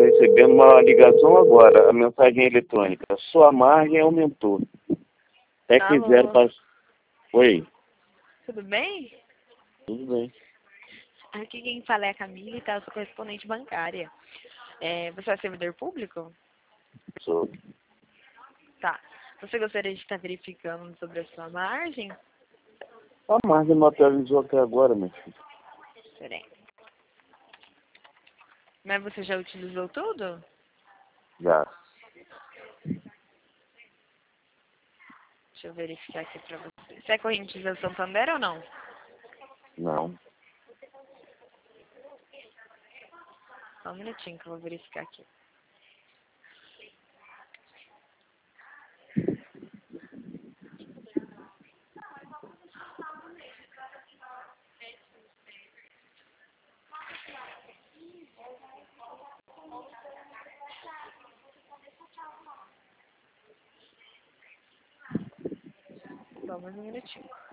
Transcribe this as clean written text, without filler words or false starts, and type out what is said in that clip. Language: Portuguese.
recebendo uma ligação agora, a mensagem eletrônica. Sua margem aumentou. Alô, Oi, tudo bem? tudo bem. Aqui quem fala é a Camila e tá, eu sou correspondente bancária. Você é servidor público? Sou. Tá. Você gostaria de estar verificando sobre a sua margem? A margem não atualizou até agora, meu filho. Peraí. Mas você já utilizou tudo? Já. Deixa eu verificar aqui pra você. Você é correntista Santander ou não? Não. Só um minutinho que eu vou verificar aqui. Só mais um minutinho.